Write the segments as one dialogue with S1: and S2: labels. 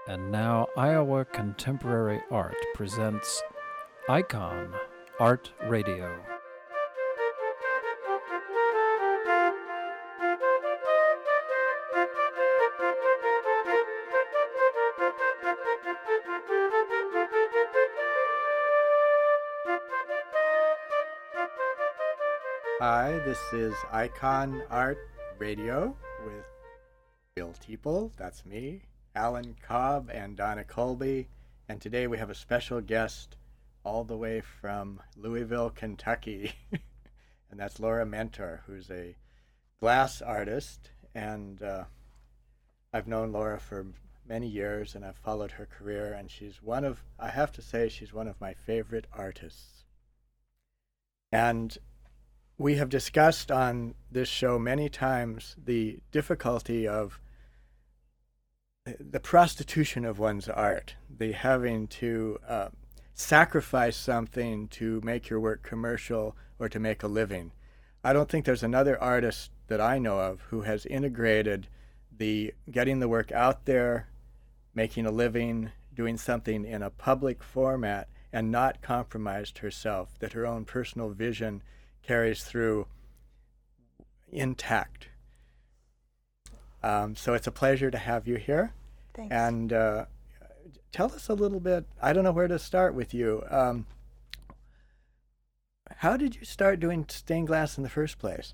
S1: And now Iowa Contemporary Art presents Icon Art Radio.
S2: Hi, this is Icon Art Radio with Bill Teeple, that's me, Alan Cobb, and Donna Colby. And today we have a special guest all the way from Louisville, Kentucky. And that's Laura Mentor, who's a glass artist. And I've known Laura for many years, and I've followed her career. And I have to say, she's one of my favorite artists. And we have discussed on this show many times the difficulty of the prostitution of one's art, the having to sacrifice something to make your work commercial or to make a living. I don't think there's another artist that I know of who has integrated the getting the work out there, making a living, doing something in a public format, and not compromised herself, that her own personal vision carries through intact. So it's a pleasure to have you here.
S3: Thanks.
S2: And tell us a little bit, I don't know where to start with you. How did you start doing stained glass in the first place?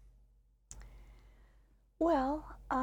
S3: Well,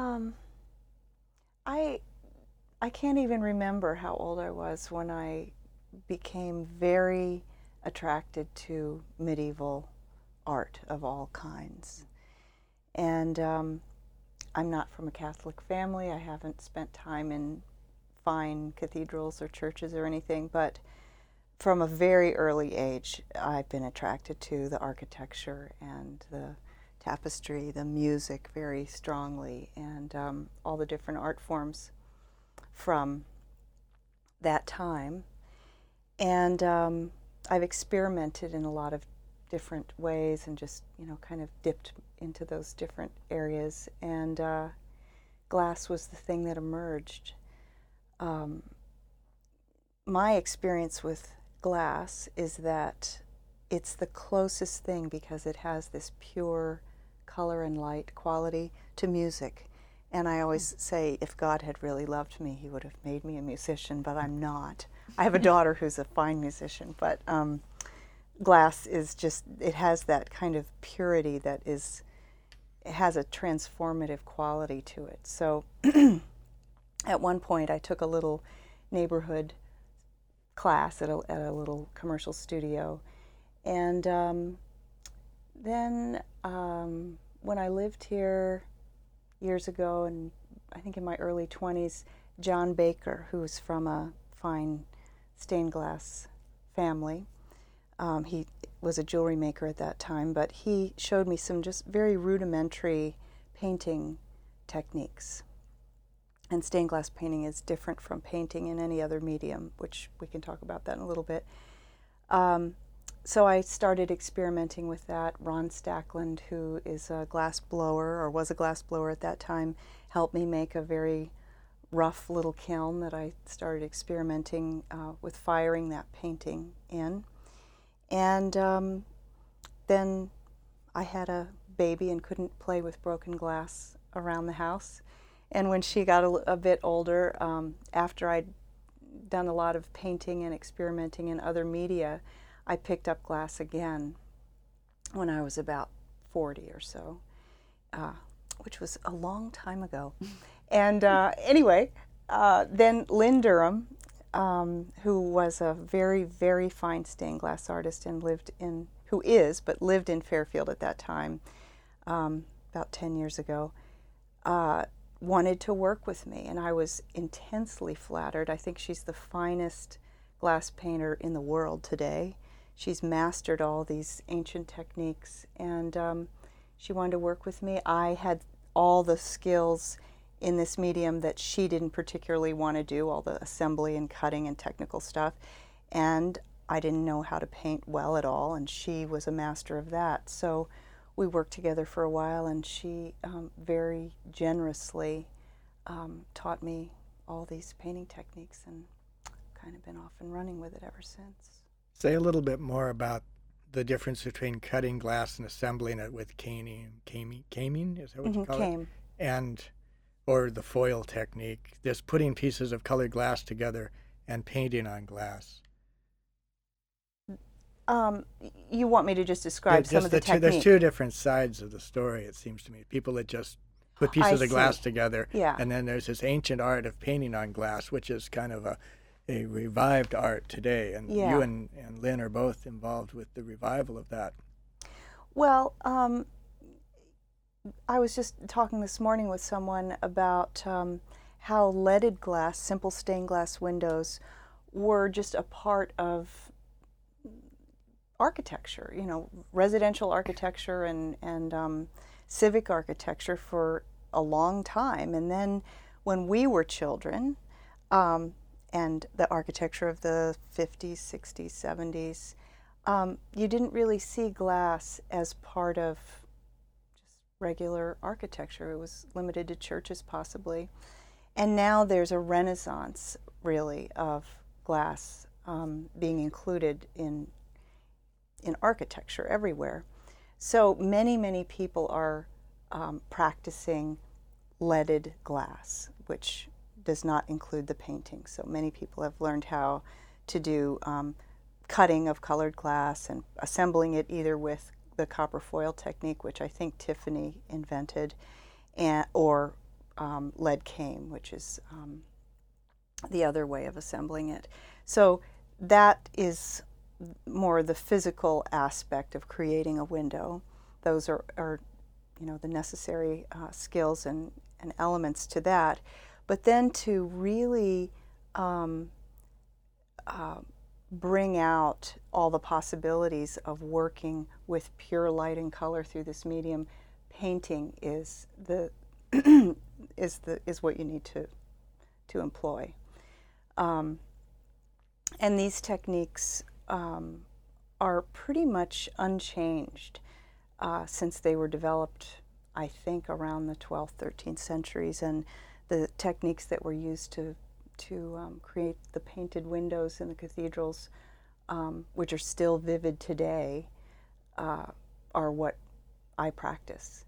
S3: I can't even remember how old I was when I became very attracted to medieval art of all kinds. And I'm not from a Catholic family. I haven't spent time in fine cathedrals or churches or anything, but from a very early age, I've been attracted to the architecture and the tapestry, the music very strongly, and all the different art forms from that time. And I've experimented in a lot of different ways and just, kind of dipped into those different areas. And glass was the thing that emerged. My experience with glass is that it's the closest thing, because it has this pure color and light quality, to music. And I always say, if God had really loved me, he would have made me a musician, but I'm not. I have a daughter who's a fine musician, but glass is just, it has that kind of purity that it has a transformative quality to it. So at one point I took a little neighborhood class at a little commercial studio. And then when I lived here years ago, and I think in my early 20s, John Baker, who's from a fine stained glass family, he was a jewelry maker at that time, but he showed me some just very rudimentary painting techniques. And stained glass painting is different from painting in any other medium, which we can talk about that in a little bit. So I started experimenting with that. Ron Stackland, who is a glass blower, or was a glass blower at that time, helped me make a very rough little kiln that I started experimenting with firing that painting in. And then I had a baby and couldn't play with broken glass around the house. And when she got a bit older, after I'd done a lot of painting and experimenting in other media, I picked up glass again when I was about 40 or so, which was a long time ago. And anyway, then Lynn Durham, who was a very, very fine stained glass artist and lived in Fairfield at that time, about 10 years ago, wanted to work with me, and I was intensely flattered. I think she's the finest glass painter in the world today. She's mastered all these ancient techniques, and she wanted to work with me. I had all the skills in this medium that she didn't particularly want to do, all the assembly and cutting and technical stuff, and I didn't know how to paint well at all, and she was a master of that. So we worked together for a while, and she very generously taught me all these painting techniques and kind of been off and running with it ever since.
S2: Say a little bit more about the difference between cutting glass and assembling it with caming, is that what you call it? And or the foil technique, just putting pieces of colored glass together and painting on glass.
S3: You want me to just describe some of the techniques?
S2: There's two different sides of the story, it seems to me. People that just put pieces of glass together, and then there's this ancient art of painting on glass, which is kind of a revived art today. And you and Lynn are both involved with the revival of that.
S3: Well, I was just talking this morning with someone about how leaded glass, simple stained glass windows, were just a part of architecture, residential architecture and civic architecture for a long time. And then when we were children, and the architecture of the 50s, 60s, 70s, you didn't really see glass as part of just regular architecture. It was limited to churches possibly. And now there's a renaissance, really, of glass being included in architecture everywhere. So many people are practicing leaded glass, which does not include the painting. So many people have learned how to do cutting of colored glass and assembling it either with the copper foil technique, which I think Tiffany invented, or lead came, which is the other way of assembling it. So that is more the physical aspect of creating a window. Those are the necessary skills and elements to that. But then to really bring out all the possibilities of working with pure light and color through this medium, painting is what you need to employ. And these techniques are pretty much unchanged since they were developed, I think, around the 12th, 13th centuries, and the techniques that were used to create the painted windows in the cathedrals, which are still vivid today, are what I practice.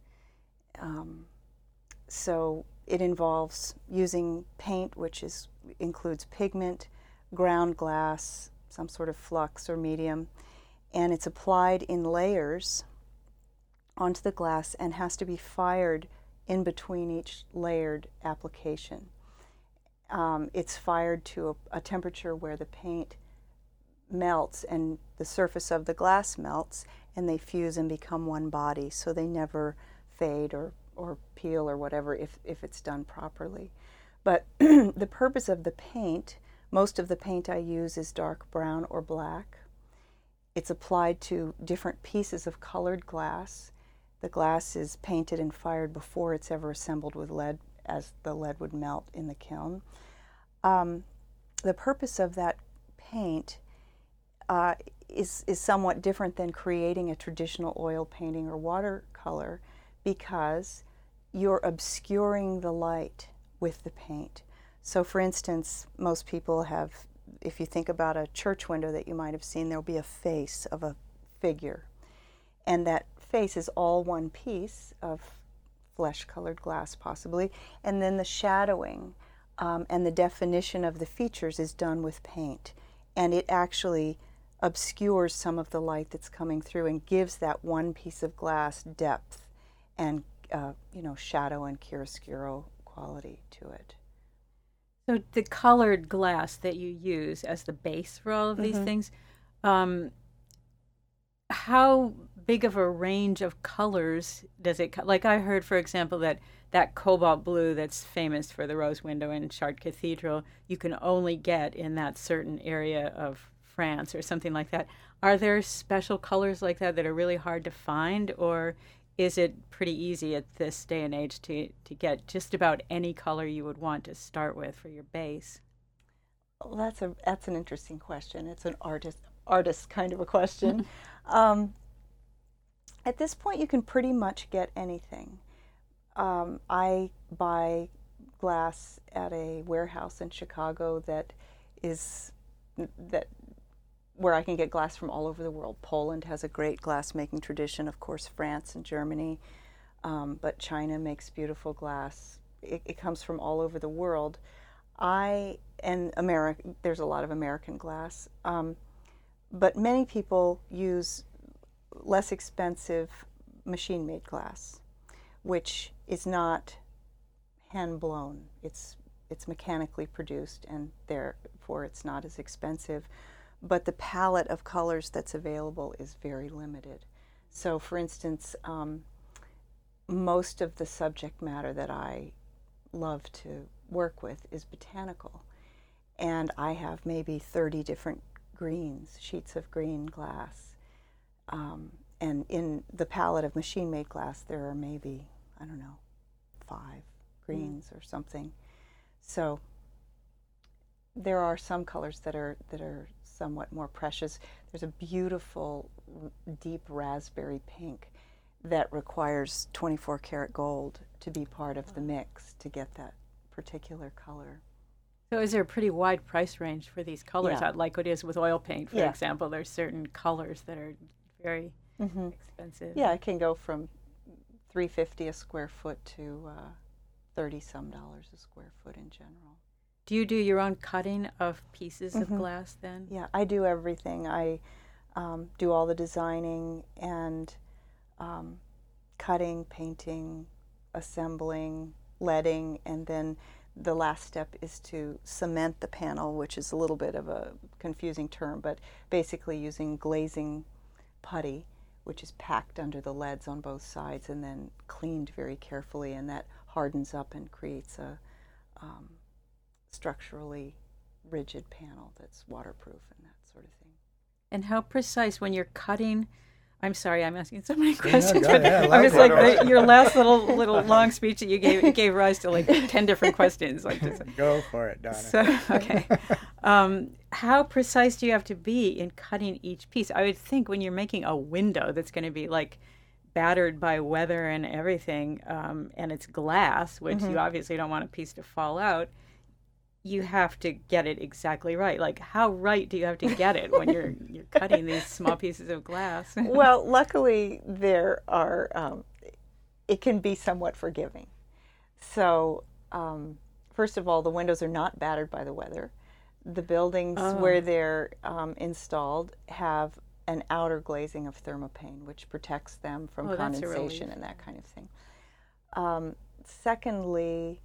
S3: So it involves using paint, which includes pigment, ground glass, some sort of flux or medium, and it's applied in layers onto the glass and has to be fired in between each layered application. It's fired to a temperature where the paint melts and the surface of the glass melts, and they fuse and become one body, so they never fade or peel or whatever if it's done properly. But the purpose of the paint, most of the paint I use is dark brown or black. It's applied to different pieces of colored glass. The glass is painted and fired before it's ever assembled with lead, as the lead would melt in the kiln. The purpose of that paint is somewhat different than creating a traditional oil painting or watercolor, because you're obscuring the light with the paint. So for instance, most people have, if you think about a church window that you might have seen, there'll be a face of a figure. And that face is all one piece of flesh-colored glass, possibly. And then the shadowing and the definition of the features is done with paint. And it actually obscures some of the light that's coming through and gives that one piece of glass depth and shadow and chiaroscuro quality to it.
S4: So the colored glass that you use as the base for all of these things, how big of a range of colors does it? Like I heard, for example, that cobalt blue that's famous for the rose window in Chartres Cathedral, you can only get in that certain area of France or something like that. Are there special colors like that that are really hard to find, or is it pretty easy at this day and age to get just about any color you would want to start with for your base?
S3: Well, that's an interesting question. It's an artist kind of a question. At this point, you can pretty much get anything. I buy glass at a warehouse in Chicago that where I can get glass from all over the world. Poland has a great glass-making tradition, of course, France and Germany, but China makes beautiful glass. It comes from all over the world. There's a lot of American glass, but many people use less expensive machine-made glass, which is not hand-blown. It's mechanically produced, and therefore it's not as expensive. But the palette of colors that's available is very limited. So, for instance, most of the subject matter that I love to work with is botanical. And I have maybe 30 different greens, sheets of green glass. And in the palette of machine-made glass, there are maybe, 5 greens or something. So there are some colors that are somewhat more precious. There's a beautiful deep raspberry pink that requires 24 karat gold to be part of the mix to get that particular color.
S4: So is there a pretty wide price range for these colors?
S3: Yeah.
S4: Like it is with oil paint, for
S3: Yeah.
S4: example. There's certain colors that are very expensive.
S3: Yeah, it can go from $350 a square foot to $30-some a square foot in general.
S4: Do you do your own cutting of pieces of glass then?
S3: Yeah, I do everything. I do all the designing and cutting, painting, assembling, leading, and then the last step is to cement the panel, which is a little bit of a confusing term, but basically using glazing putty, which is packed under the leads on both sides and then cleaned very carefully, and that hardens up and creates a structurally rigid panel that's waterproof and that sort of thing.
S4: And how precise when you're cutting? I'm sorry, I'm asking so many questions.
S2: go ahead.
S4: I was like, your last little long speech that you gave, it gave rise to like 10 different questions. Like this.
S2: Go for it, Donna.
S4: So, okay. How precise do you have to be in cutting each piece? I would think when you're making a window that's going to be like battered by weather and everything, and it's glass, which you obviously don't want a piece to fall out, you have to get it exactly right. Like, how right do you have to get it when you're cutting these small pieces of glass?
S3: Well, luckily there are, it can be somewhat forgiving. So, first of all, the windows are not battered by the weather. The buildings where they're installed have an outer glazing of thermopane, which protects them from condensation and that kind of thing. Secondly,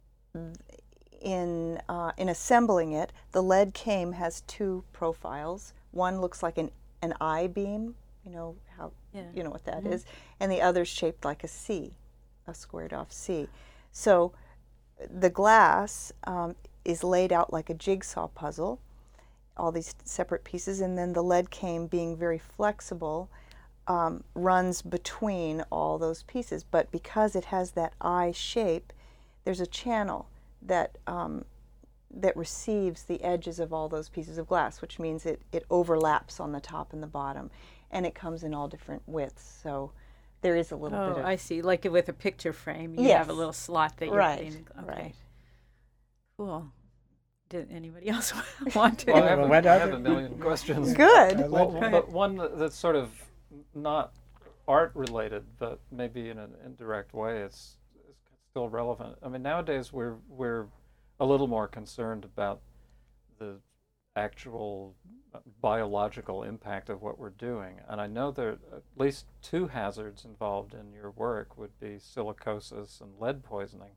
S3: in assembling it, the lead came has 2 profiles. One looks like an I-beam, you know what that is, and the other's shaped like a C, a squared off C. So the glass is laid out like a jigsaw puzzle, all these separate pieces, and then the lead cane, being very flexible, runs between all those pieces. But because it has that I shape, there's a channel that receives the edges of all those pieces of glass, which means it overlaps on the top and the bottom, and it comes in all different widths. So there is a little bit of...
S4: I see. Like with a picture frame, you have a little slot that you're putting. Okay.
S3: Right.
S4: Cool. Did anybody else want to?
S1: Well, I have a million questions.
S3: Good.
S1: But one that's sort of not art related, but maybe in an indirect way, it's still relevant. I mean, nowadays we're a little more concerned about the actual biological impact of what we're doing, and I know there are at least 2 hazards involved in your work would be silicosis and lead poisoning.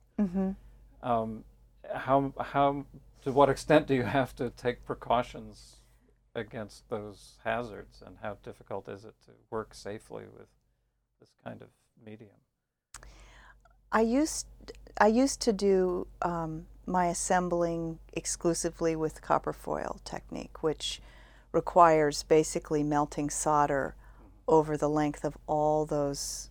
S1: How to what extent do you have to take precautions against those hazards, and how difficult is it to work safely with this kind of medium?
S3: I used to do my assembling exclusively with copper foil technique, which requires basically melting solder over the length of all those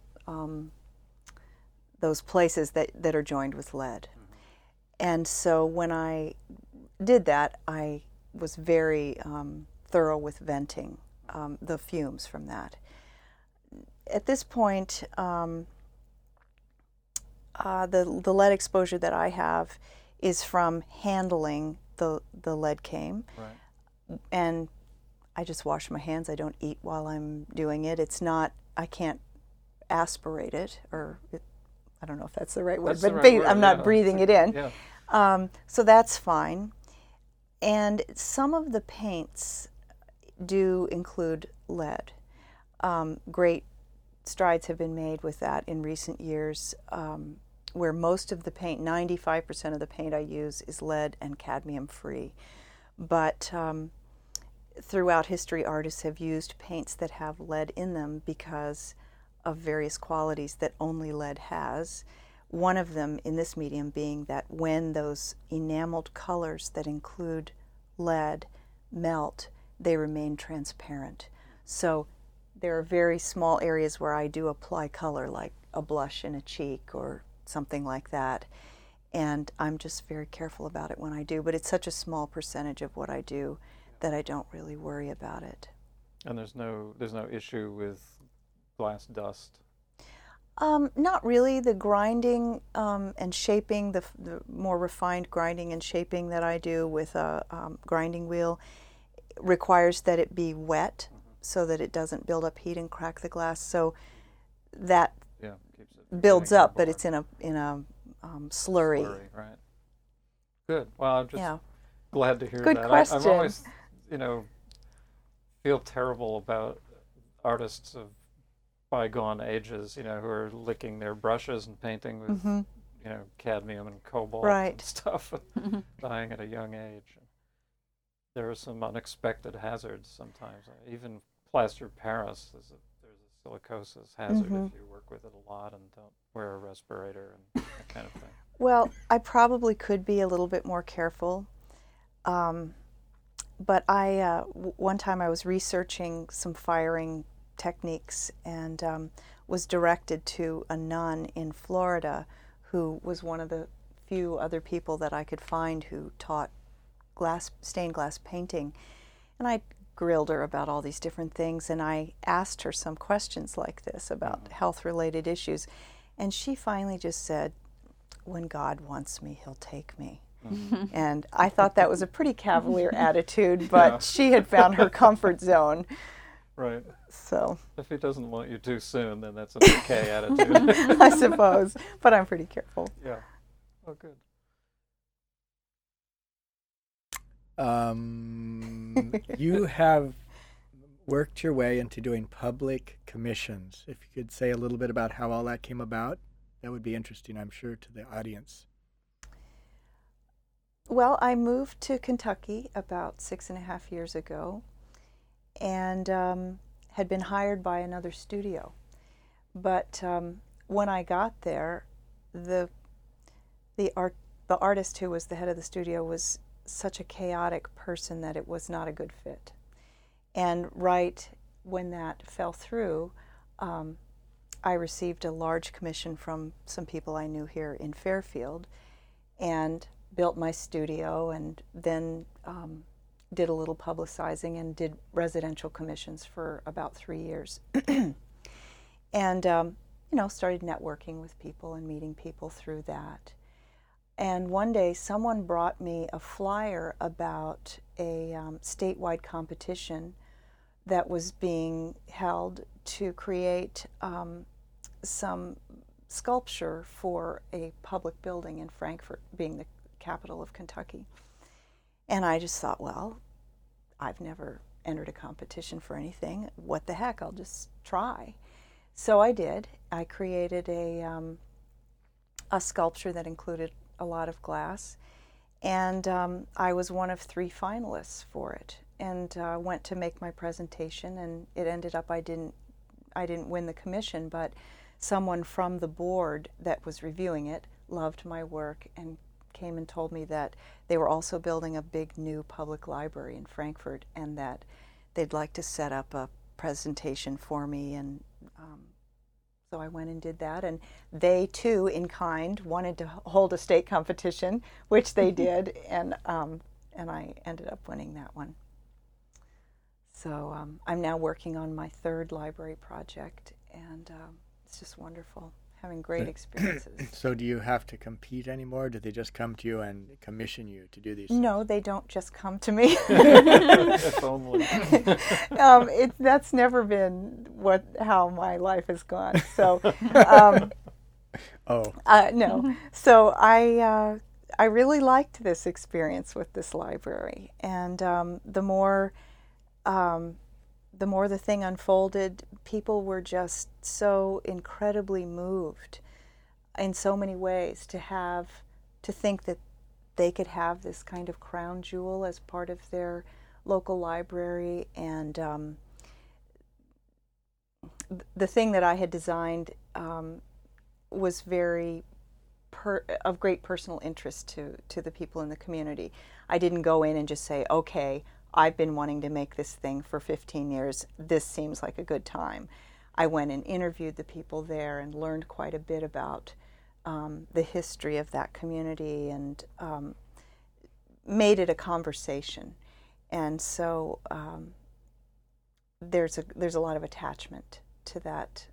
S3: places that are joined with lead. And so when I did that, I was very thorough with venting the fumes from that. At this point, the lead exposure that I have is from handling the lead came.
S1: Right.
S3: And I just wash my hands. I don't eat while I'm doing it. It's not, I can't aspirate it, I don't know if that's the right word,
S1: That's
S3: but
S1: the right word,
S3: I'm not
S1: yeah.
S3: breathing it in.
S1: Yeah.
S3: So that's fine. And some of the paints do include lead. Great strides have been made with that in recent years, where most of the paint, 95% of the paint I use is lead and cadmium free. But throughout history, artists have used paints that have lead in them because of various qualities that only lead has. One of them in this medium being that when those enameled colors that include lead melt, they remain transparent. So there are very small areas where I do apply color, like a blush in a cheek or something like that. And I'm just very careful about it when I do, but it's such a small percentage of what I do that I don't really worry about it.
S1: And there's no issue with glass dust.
S3: Not really. The grinding and shaping, the more refined grinding and shaping that I do with a grinding wheel requires that it be wet so that it doesn't build up heat and crack the glass. So that
S1: Keeps it
S3: builds
S1: getting
S3: up, but
S1: more.
S3: it's in a slurry.
S1: Right. Good. Well, I'm just
S3: Yeah.
S1: glad to hear
S3: Good
S1: that.
S3: question.
S1: I'm always, feel terrible about artists of bygone ages, who are licking their brushes and painting with, cadmium and cobalt
S3: Right.
S1: and stuff, dying at a young age. There are some unexpected hazards sometimes. Even plaster Paris, there's a silicosis hazard if you work with it a lot and don't wear a respirator and that kind of thing.
S3: Well, I probably could be a little bit more careful. But one time I was researching some firing techniques and was directed to a nun in Florida who was one of the few other people that I could find who taught stained glass painting. And I grilled her about all these different things, and I asked her some questions like this about health-related issues. And she finally just said, "When God wants me, he'll take me." And I thought that was a pretty cavalier attitude, but she had found her comfort zone.
S1: Right.
S3: So
S1: If he doesn't want you too soon, then that's an okay attitude.
S3: I suppose, but I'm pretty careful.
S1: Yeah. Oh, good.
S2: You have worked your way into doing public commissions. If you could say a little bit about how all that came about, that would be interesting, I'm sure, to the audience.
S3: Well, I moved to Kentucky about 6.5 years ago and had been hired by another studio. But when I got there, the artist who was the head of the studio was such a chaotic person that it was not a good fit. And right when that fell through, I received a large commission from some people I knew here in Fairfield and built my studio, and then did a little publicizing and did residential commissions for about 3 years. And started networking with people and meeting people through that. And one day someone brought me a flyer about a statewide competition that was being held to create some sculpture for a public building in Frankfort, being the capital of Kentucky. And I just thought, well, I've never entered a competition for anything. What the heck, I'll just try. So I did. I created a sculpture that included a lot of glass, and I was one of 3 finalists for it, and went to make my presentation, and it ended up I didn't win the commission, but someone from the board that was reviewing it loved my work and came and told me that they were also building a big new public library in Frankfurt and that they'd like to set up a presentation for me, and so I went and did that, and they too, in kind, wanted to hold a state competition, which they did, and I ended up winning that one. So I'm now working on my 3rd library project, and it's just wonderful having great experiences.
S2: So do you have to compete anymore? Do they just come to you and commission you to do these
S3: No, they don't just come to me.
S1: If only.
S3: That's never been how my life has gone. So, no. So I really liked this experience with this library, and the more the thing unfolded, people were just so incredibly moved in so many ways to think that they could have this kind of crown jewel as part of their local library. And the thing that I had designed was very of great personal interest to the people in the community. I didn't go in and just say, okay, I've been wanting to make this thing for 15 years. This seems like a good time. I went and interviewed the people there and learned quite a bit about the history of that community, and made it a conversation. And so there's a lot of attachment to that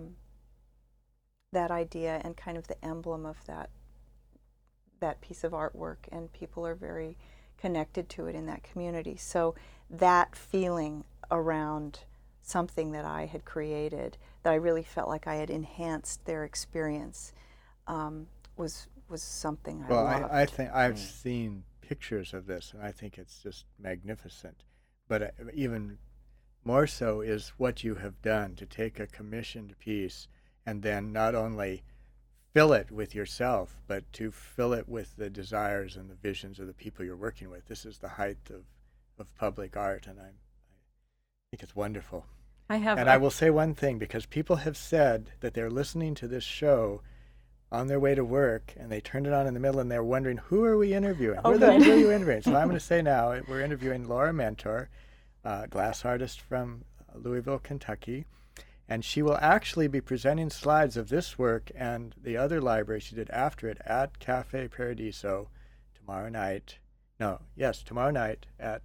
S3: that idea and kind of the emblem of that piece of artwork, and people are very connected to it in that community. So that feeling around something that I had created, that I really felt like I had enhanced their experience, was something I loved.
S2: I think I've seen pictures of this, and I think it's just magnificent. But even more so is what you have done to take a commissioned piece and then not only fill it with yourself, but to fill it with the desires and the visions of the people you're working with. This is the height of public art, and I think it's wonderful. I will say one thing, because people have said that they're listening to this show on their way to work, and they turned it on in the middle, and they're wondering, who are we interviewing? Who are you interviewing? So I'm going to say now, we're interviewing Laura Mentor, glass artist from Louisville, Kentucky. And she will actually be presenting slides of this work and the other library she did after it at Cafe Paradiso tomorrow night. Tomorrow night at,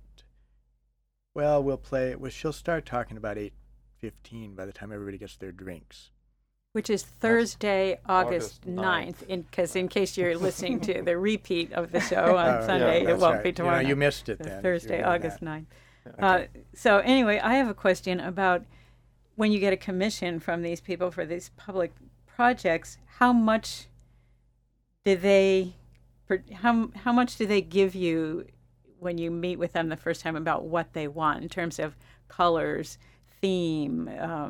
S2: she'll start talking about 8:15 by the time everybody gets their drinks.
S4: Which is Thursday, August 9th, because in case you're listening to the repeat of the show on Sunday, it won't be tomorrow night.
S2: You missed it
S4: so
S2: then.
S4: Thursday, August 9th.
S2: Okay.
S4: So anyway, I have a question about when you get a commission from these people for these public projects, how much do they give you when you meet with them the first time about what they want in terms of colors, theme,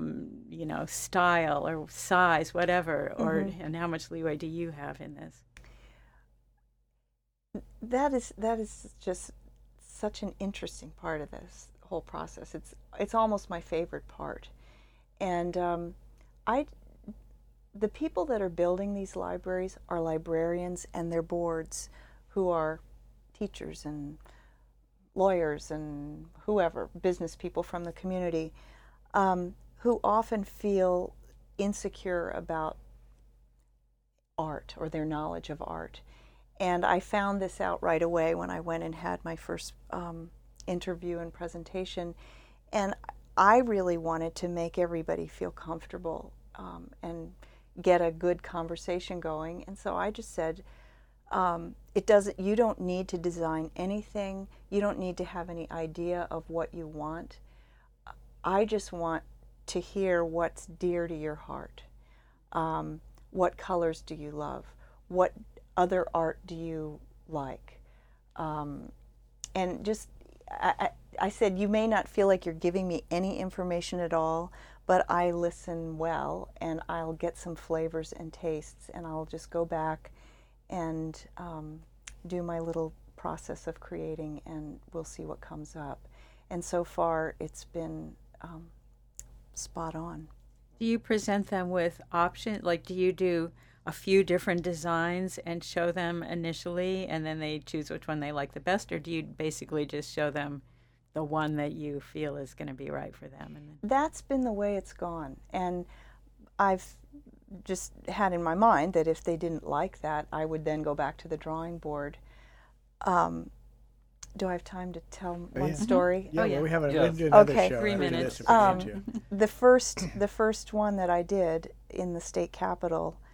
S4: style or size, whatever, and how much leeway do you have in this?
S3: That is just such an interesting part of this whole process. It's almost my favorite part. And the people that are building these libraries are librarians and their boards, who are teachers and lawyers and whoever, business people from the community, who often feel insecure about art or their knowledge of art. And I found this out right away when I went and had my first interview and presentation. And I really wanted to make everybody feel comfortable and get a good conversation going. And so I just said, you don't need to design anything. You don't need to have any idea of what you want. I just want to hear what's dear to your heart. What colors do you love? What other art do you like? And just, I said, you may not feel like you're giving me any information at all, but I listen well, and I'll get some flavors and tastes, and I'll just go back and do my little process of creating, and we'll see what comes up. And so far, it's been spot on.
S4: Do you present them with options? Like, do you do a few different designs and show them initially, and then they choose which one they like the best, or do you basically just show them the one that you feel is going to be right for them? And
S3: that's been the way it's gone. And I've just had in my mind that if they didn't like that, I would then go back to the drawing board. Do I have time to tell one story?
S2: Yeah, we have
S1: Yes.
S2: another
S3: Okay.
S2: show.
S4: 3 minutes.
S3: The first one that I did in the state capitol,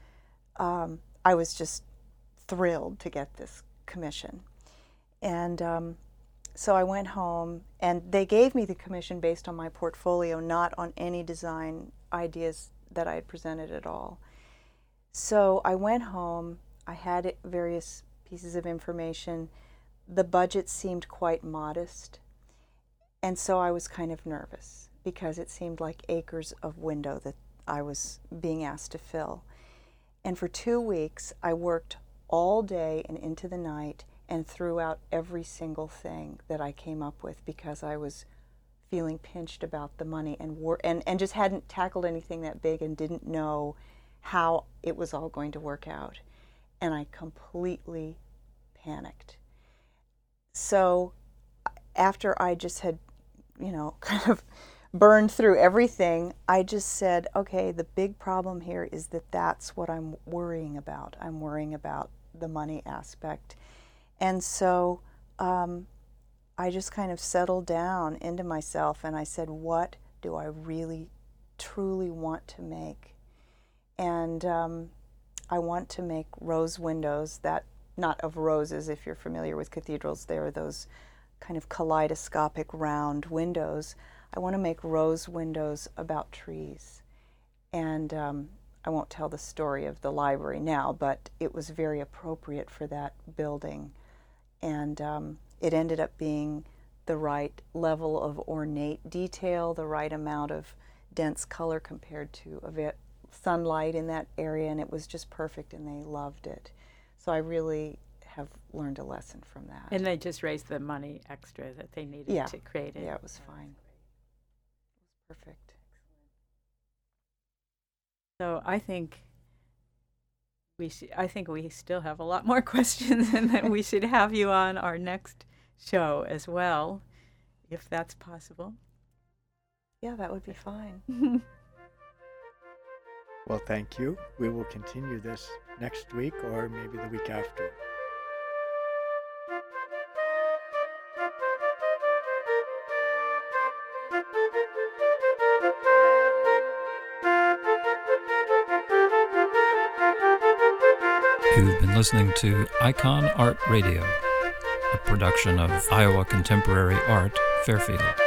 S3: I was just thrilled to get this commission. And so I went home, and they gave me the commission based on my portfolio, not on any design ideas that I had presented at all. So I went home, I had various pieces of information. The budget seemed quite modest, and so I was kind of nervous because it seemed like acres of window that I was being asked to fill. And for 2 weeks, I worked all day and into the night and threw out every single thing that I came up with because I was feeling pinched about the money and just hadn't tackled anything that big and didn't know how it was all going to work out. And I completely panicked. So after I just had, kind of burned through everything, I just said, okay, the big problem here is that that's what I'm worrying about. I'm worrying about the money aspect. And so I just kind of settled down into myself, and I said, what do I really, truly want to make? And I want to make rose windows that, not of roses, if you're familiar with cathedrals, there are those kind of kaleidoscopic round windows. I want to make rose windows about trees. And I won't tell the story of the library now, but it was very appropriate for that building. And it ended up being the right level of ornate detail, the right amount of dense color compared to sunlight in that area, and it was just perfect, and they loved it. So I really have learned a lesson from that.
S4: And they just raised the money extra that they needed to create it.
S3: Yeah, it was fine. It was perfect.
S4: So I think we still have a lot more questions, and that we should have you on our next show as well, if that's possible.
S3: Yeah, that would be fine.
S2: Well, thank you. We will continue this next week or maybe the week after.
S1: You've been listening to Icon Art Radio, a production of Iowa Contemporary Art, Fairfield.